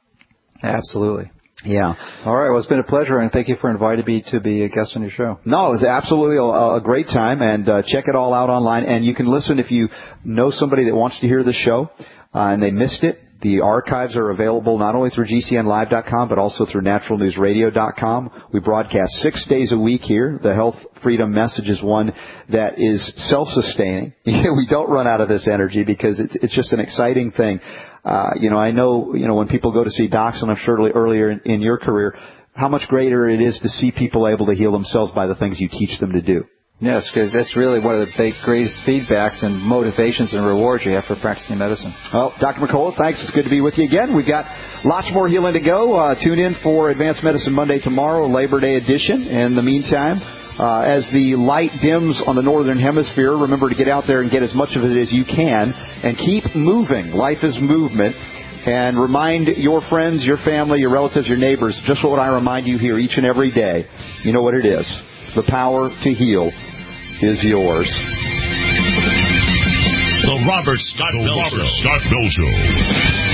Speaker 10: Absolutely.
Speaker 9: Yeah.
Speaker 10: All right. Well, it's been a pleasure, and thank you for inviting me to be a guest on your show.
Speaker 9: No, it was absolutely a, a great time, and uh, check it all out online. And you can listen if you know somebody that wants to hear the show uh, and they missed it. The archives are available not only through G C N live dot com, but also through natural news radio dot com. We broadcast six days a week here. The Health Freedom Message is one that is self-sustaining. We don't run out of this energy because it's, it's just an exciting thing. Uh, you know, I know, you know, when people go to see docs, and I'm sure earlier in, in your career, how much greater it is to see people able to heal themselves by the things you teach them to do.
Speaker 10: Yes, because that's really one of the big, greatest feedbacks and motivations and rewards you have for practicing medicine.
Speaker 9: Well, Doctor McCullough, thanks. It's good to be with you again. We've got lots more healing to go. Uh, tune in for Advanced Medicine Monday tomorrow, Labor Day edition. In the meantime, uh, as the light dims on the northern hemisphere, remember to get out there and get as much of it as you can and keep moving. Life is movement. And remind your friends, your family, your relatives, your neighbors just what I remind you here each and every day. You know what it is. The power to heal is yours.
Speaker 2: The Robert Scott Bell Robert Scott Bell Show.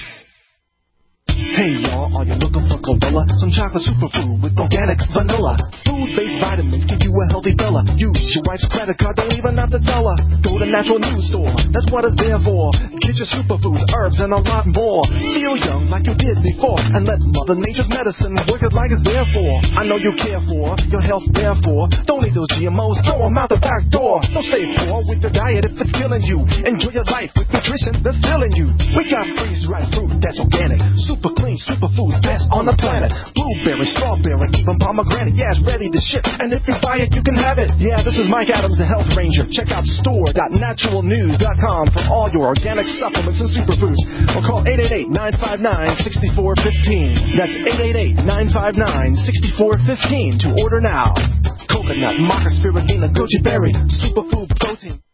Speaker 5: Hey y'all, are you looking for chlorella? Some chocolate superfood with organic vanilla. Food-based vitamins give you a healthy fella. Use your wife's credit card, don't even have to tell her. Go to Natural News Store, that's what it's there for. Get your superfoods, herbs, and a lot more. Feel young like you did before, and let Mother Nature's medicine work it like it's there for. I know you care for your health, therefore. Don't eat those G M Os, throw them out the back door. Don't stay poor with your diet if it's killing you. Enjoy your life with nutrition that's filling you. We got freeze-dried fruit that's organic, super clean, superfood, best on the planet. Blueberry, strawberry, even pomegranate. Yeah, it's ready to ship, and if you buy it, you can have it. Yeah, this is Mike Adams, the Health Ranger. Check out store dot natural news dot com for all your organic supplements and superfoods. Or call eight eight eight, nine five nine, six four one five. That's eight eight eight, nine five nine, six four one five to order now. Coconut, maca, spirulina, goji berry, superfood protein.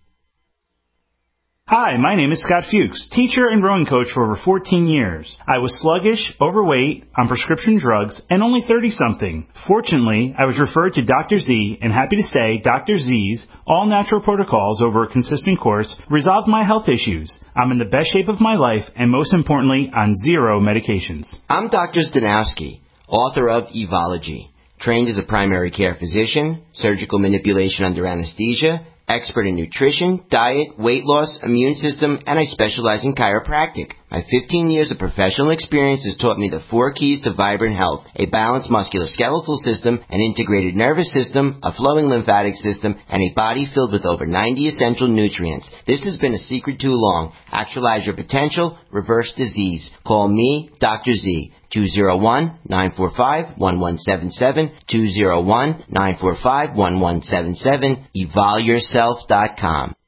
Speaker 7: Hi, my name is Scott Fuchs, teacher and rowing coach for over fourteen years. I was sluggish, overweight, on prescription drugs, and only thirty-something. Fortunately, I was referred to Doctor Z, and happy to say Doctor Z's all-natural protocols over a consistent course resolved my health issues. I'm in the best shape of my life, and most importantly, on zero medications.
Speaker 8: I'm Doctor Zdanowski, author of Evology, trained as a primary care physician, surgical manipulation under anesthesia, expert in nutrition, diet, weight loss, immune system, and I specialize in chiropractic. My fifteen years of professional experience has taught me the four keys to vibrant health: a balanced musculoskeletal system, an integrated nervous system, a flowing lymphatic system, and a body filled with over ninety essential nutrients. This has been a secret too long. Actualize your potential, reverse disease. Call me, Doctor Z. two oh one, nine four five, one one seven seven, two oh one, nine four five, one one seven seven, evol yourself dot com.